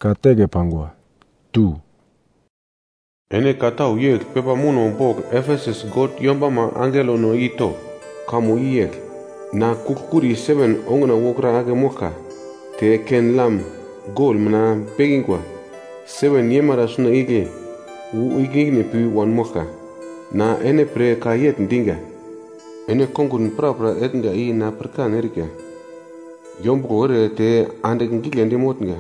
Katege pangwa. Tu. Ene katau yek pepa muno bok Ephesus god yomba ma angelo no ito. Kamu yek. Na kukuri 7 ongna wokra age moka. Te ken lam gol mna begingwa. 7 yemara suna ige. Wu ige pi wan moka. Na ene pre kayet ndinga. Ene kongun prapra etnga I na perkan erika. Yombo ore te ande ngige ndi motnga.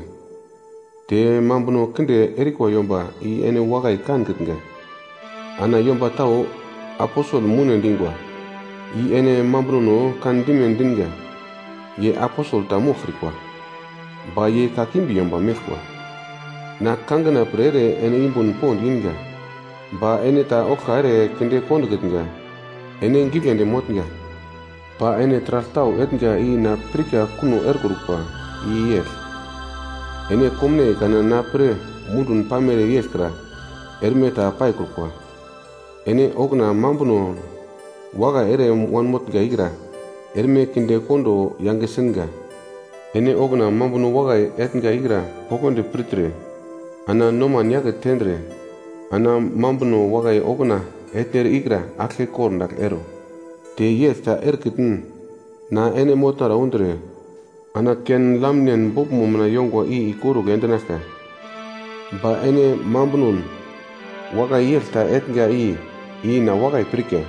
Te mambuno kende erikwa yomba I ene wagai kan kitnga. Ana yomba tau apostol mune ndingwa. I ene mambuno no kan dimen dinga. Ye apostol ta mofrikwa. Ba ye kakimbi yomba mekwa. Na kangana prere ene imbun pond inga. Ba ene ta okare kende kondo kitnga. Ene ngigende motnga. Ba ene trastau etnga I na prika kuno erkurukwa I yek. Ene komne kana na pre mudun pamere yeskra ermeta paikurkwa. Ene ogna mambuno waga ere wan motga igra erme kinde kondo yangesenga. Ene ogna mambuno waga etnga igra pokonde pritre. Ana noma nyaga tendre. Ana mambuno waga ogna eter igra ake korndak ero. Te yesta erkitin na ene motara undre. Ana ken lamnen bob mumna yongwa I ikuru gendanaka. Ba ene mambunun waga yelta etnga I na waga prike.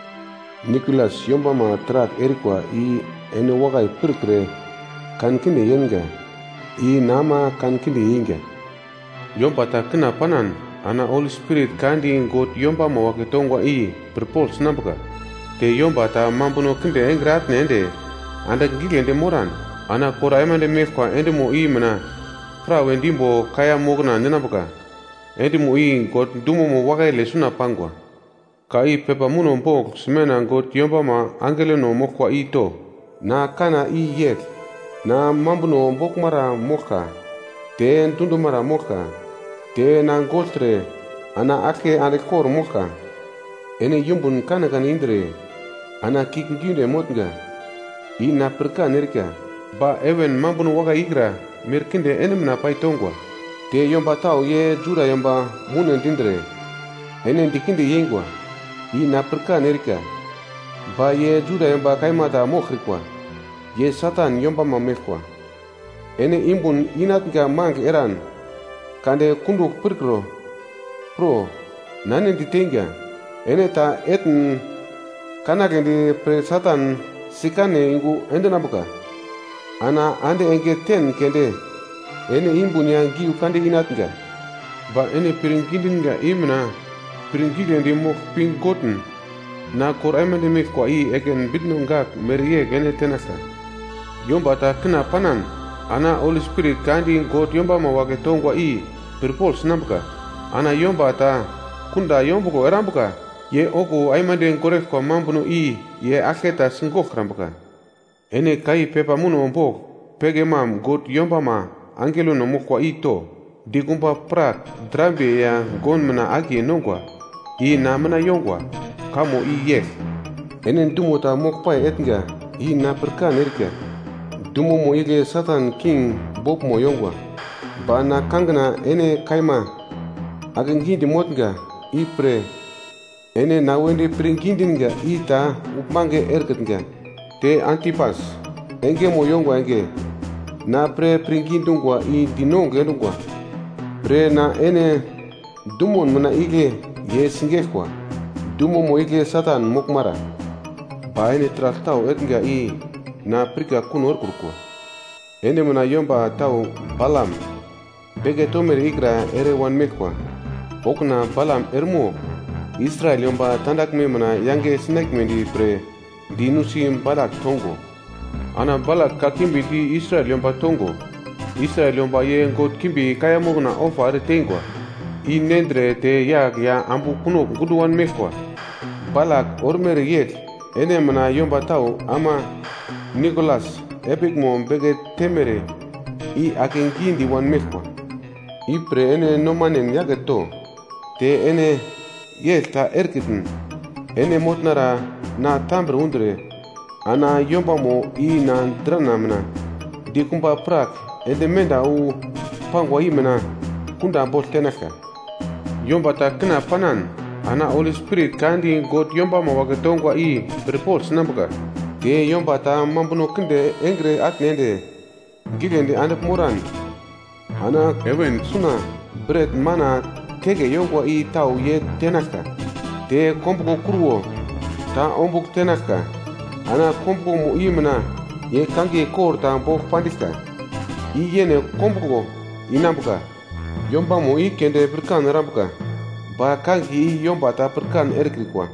Nicholas yomba ma trak erikwa I ene waga prikre kan kinde yenga. I nama kan kinde yenga. Yomba ta kena panan ana Holy Spirit kandi got yomba ma wakitongwa I perpols nambaka. Te yomba ta mambuno kinde engrat nende anda gigende moran. Ana kora emande mekwa ende mo I mana pra wendimbo kaya mogna nenabuka ende mo I got dumo mo waga lesuna pangwa ka I pepa muno mbok smena got yomba ma angele no mokwa I to na kana I yek na mambuno mbok mara moka te tundu mara moka te na gotre ana ake ane kor moka ene yumbun kana kan indre ana kiknginde motnga I na perka nerika ba even mambuno waga igra merkinde enem na paitongwa te yomba tau ye jura yomba munen dindre enen dikinde yengwa I na perka nerika ba ye jura yomba kaimata mokhrikwa ye satan yomba mamekwa ene imbun inat ga mang eran kande kunduk perkro pro nanen ditenga ene ta etn kanagende pre satan sikane ingu endenabuka ana ande enge ten kende ene imbunya giu kande inatnga ba ene piringindinga imna piringigende mok pingoten na koraimende mekwa I egen bidnongak merie gene tenasa yomba ta kena panan ana Holy Spirit kandi got yomba ma waketongwa I perpols nambka ana yomba ta kunda yombuko erambuka ye oku aimande korek kwa mambuno I ye aketa singok rambka ene kai pepa muno mbok pege mam got yomba ma angelo no mokwa ito digumba prak drambe ya gon mena agi nongwa I na mena yongwa kamo I yek ene dumo ta mokpa etnga I na perkan erika dumo mo ige satan king bob mo yongwa ba na kangna ene kaima agengindi motnga I pre ene na wende pringindinga I ta upmange erketnga te Antipas enge mo yongwa enge na pre pringindungwa I dinong elungwa pre na ene dumon mana ige ye singekwa dumo mo ige satan mokmara ba ene traktau etnga I na prika kunor kurkwa ene mana yomba tau Balam bege tomere igra ere wan mekwa okna Balam ermo Israel yomba tandak me mana yange snack mendi pre dinusim Balak tongo ana Balak kakimbi di Israel yomba tongo Israel yomba ye ngot kimbi kaya mogna ofare tengwa I nendre te yak ya ambu kuno guduwan mekwa Balak ormere yek ene mana yomba tau ama Nicholas epik mo bege temere I akengindi wan mekwa I pre ene nomanen yageto te ene yelta erkiten ene motnara na tambre undre ana yomba mo I na dranamna dikumba prak ende menda u pangwa imena kunda bol tenaka. Yomba ta kena panan ana Holy Spirit kandi God yomba ma wagatongwa i reports nambuka. Ge yomba ta mambuno kende engre atnende gigende andep moran. Ana even suna bread mana kege yongwa i tau ye tenaka. Te kombuko kuruo ta ombuk tenaka. Ana kombuko mu imena ye kangi kor ta bok pandika. I yene kombuko inambuka. Yomba mo i kende berkan rambuka. Ba kangi i yomba ta berkan erkrikwa.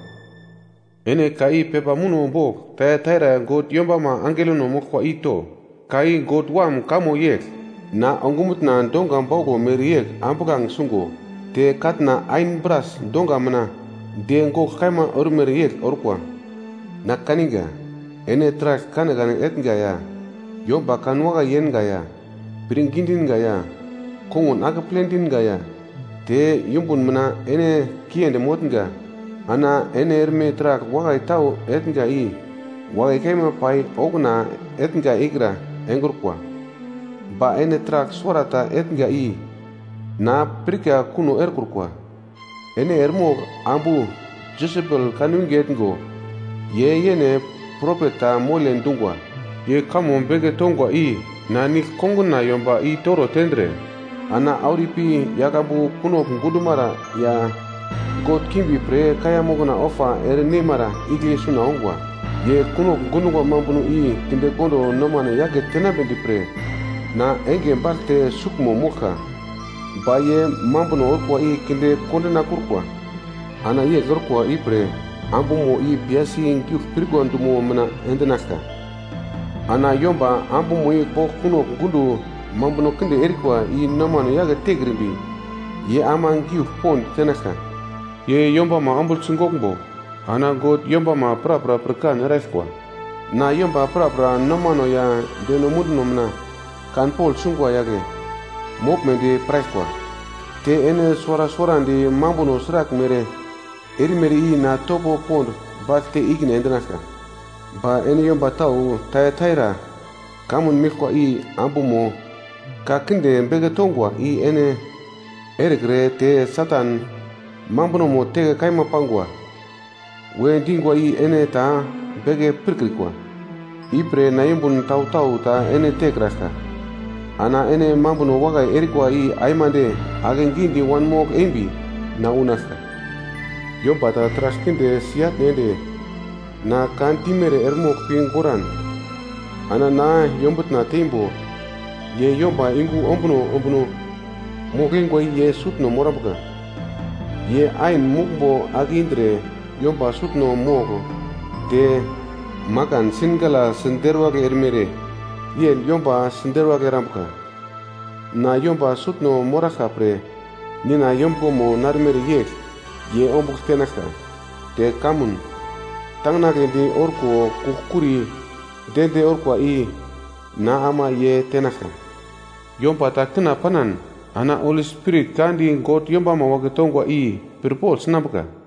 Ene kai pepa munu bok ta taira God yomba ma angelo no mokwa ito. Kai God wam kamo yek. Na ongumut na donga bogo meriek ambukang sungo. Te katna ain bras donga mana. De ngo kaima ormeriek orkwa. Na kaninga. Ene trak kanagana etnga ya. Yomba kanwaga yenga ya. Piringindin gaya. Kongun aga plentin gaya. Te yumbun mana ene kiende motnga. Ana ene erme trak wagai tau etnga i. Wagai kaima pai ogna etnga igra engurkwa. Ba ene trak suarata etnga i. Na prika kuno erkurkwa. Ene ermo ambu Jezebel kanungi etngo. Ye yene profeta molen dungwa. Ye kamo bege tongwa i. Na ni konguna yomba i toro tendre. Ana auripi yakabu kuno kungudumara ya God kimbi pre kaya mogona ofa nemara igli suna ongwa. Ye kuno kungudungwa mambunu i tinde kondo nomane yake tenabendi pre. Na enge mbarte sukmo moka. Ba ye mambuno orkwa i kinde konde na kurkwa. Ana ye gorkwa i pre. Ambumo i biasi ngiuk pirgo andumo mana endenaka. Ana yomba ambu moye po kuno gundu mambuno kende erikwa i namano yaga tegrimbi. Ye ama ngiu pond tenaka. Ye yomba ma ambul sungokbo. Ana God yomba ma pra perkan refkwa. Na yomba pra namano ya denomudno mna kan pol sungwa yage. Mop mende preskwa. Te ene suara ndi mambuno srak mere. Erimeri i na topo pond batte igne endenaka. Ba ene yomba tau taira kamun mikwa i ambumo ka kinde mbege tongwa i ene erigre te satan mambuno mo tege kaima pangwa we dingwa i ene ta bege pirkrikwa ipre na yimbun tau ta ene tegraka ana ene mambuno waga erikwa i aimande agengindi wan mok embi na unaka yomba ta traskinde siat nende na kantimere ermok pinguran. Ana na yombut na tembo. Ye yomba ingu ombuno. Mokingwa ye sutno morabuka. Ye ain mukbo agindre yomba sutno mogo. De makan singala senderwa ke ermere. Ye yomba senderwa ke rambuka. Na yomba sutno moraka pre. Nina yombo mo narmere ye ombuk tenaka. De kamun. Tangna kendi orko kukuri dende orko i na ama ye tenaka. Yomba ta kena panan ana Holy Spirit kandi God yomba ma wagetongwa i perpol snabuka.